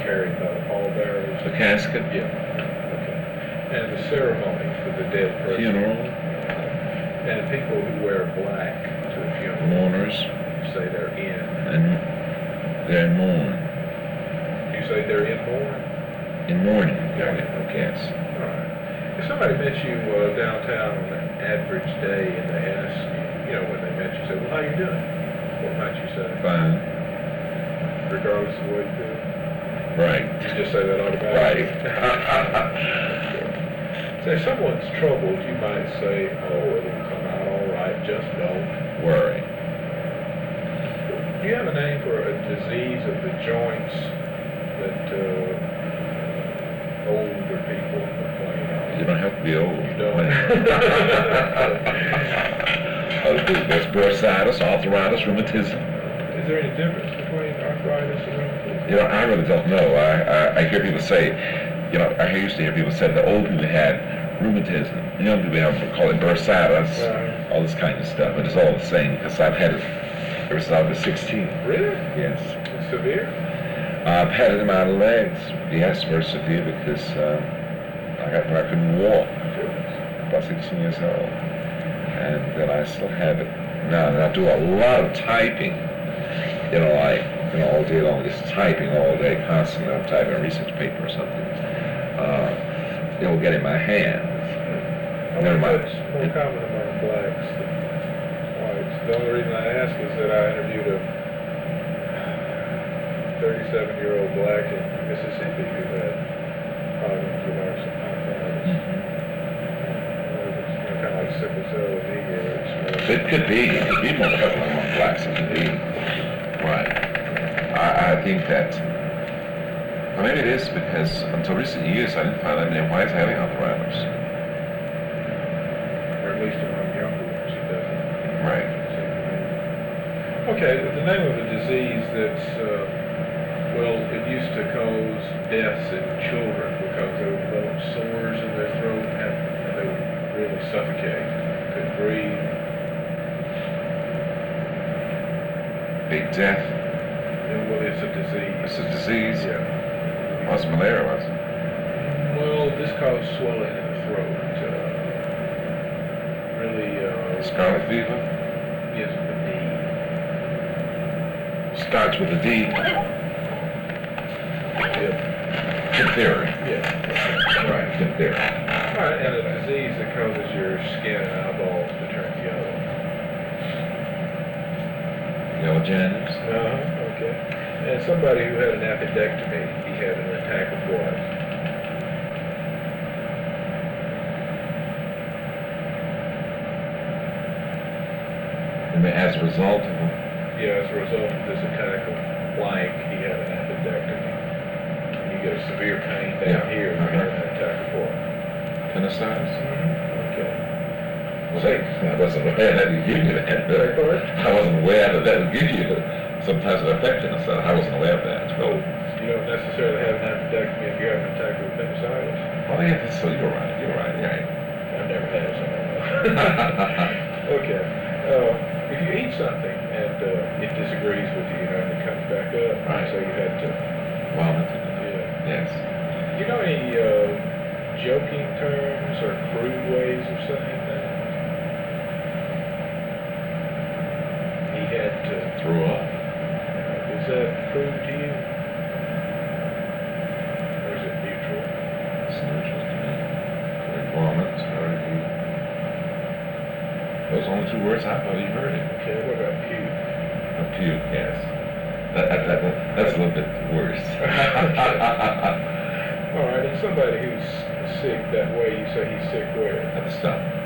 carried by the pallbearers. The casket? Yeah. Okay. And the ceremony for the dead person. Funeral. And people who wear black to the funeral. Mourners. Say they're in. And they're in mourn. You say they're in mourn? In mourning. Yeah. Yes. All right. If somebody met you downtown on an average day and they ask you, when they met you, say, well, how you doing? What might you say? Fine. Regardless of what you do? Right. You just say that automatically? Right. So if someone's troubled, you might say, oh, it'll come out all right, just don't worry. Do you have a name for a disease of the joints that older people complain of? You don't have to be old. You don't? There's bursitis, arthritis, rheumatism. Is there any difference between arthritis and rheumatism? I really don't know. I hear people say, I used to hear people say that old people had rheumatism. Young people have call it bursitis, all this kind of stuff. But it's all the same because I've had it ever since I was 16. Really? Yes. It's severe? I've had it in my legs. Yes, very severe because I couldn't walk. About 16 years old. And then I still have it now. And I do a lot of typing, all day long, just typing all day, constantly. I'm typing a research paper or something. It'll get in my hands. I think that's more common among blacks than whites. The only reason I ask is that I interviewed a 37-year-old black in Mississippi who had problems with arthritis. Kind of like sickle cell anemia. It could be more prevalent among blacks than it be. Right. I think that, well, maybe it is because until recent years I didn't find that many whites having arthritis. Or at least among younger ones, it doesn't. Right. Okay, the name of a disease that's, it used to cause deaths in children because they would develop sores in their throat and they would really suffocate, couldn't breathe. Big death. Well, it's a disease. It's a disease? Yeah. What's malaria, was it? Well, this caused swelling in the throat. Scarlet fever? Yes, with a D. Starts with a D. Yep. Diphtheria. Yeah. Right, diphtheria. All right, and a disease that causes your skin and eyeballs to turn yellow. Yellow jaundice? Okay. And somebody who had an appendectomy, he had an attack of what? And as a result of Yeah, as a result of this attack of blank, he had an appendectomy. And you get a severe pain down here if you have an attack of what? appendicitis? Okay. Well, I wasn't aware that would give you that. I wasn't aware that would give you some types of appendicitis. I wasn't aware of that. Oh, you don't necessarily have an appendectomy if you have an attack of appendicitis. Oh, yeah, so you're right. I've never had something. Okay. If you eat something and it disagrees with you, and it comes back up, right. So you had to vomit. Yeah. Yes. Do you know any joking terms or crude ways of saying that? He had to Threw up. Is that crude to you? Or is it neutral? It's neutral to me. Vomit, or you. Those are only two words I thought you heard it. Okay, what about puke? A puke, yes. That's a little bit worse. All right, and somebody who's sick that way, you say he's sick where? At the stomach.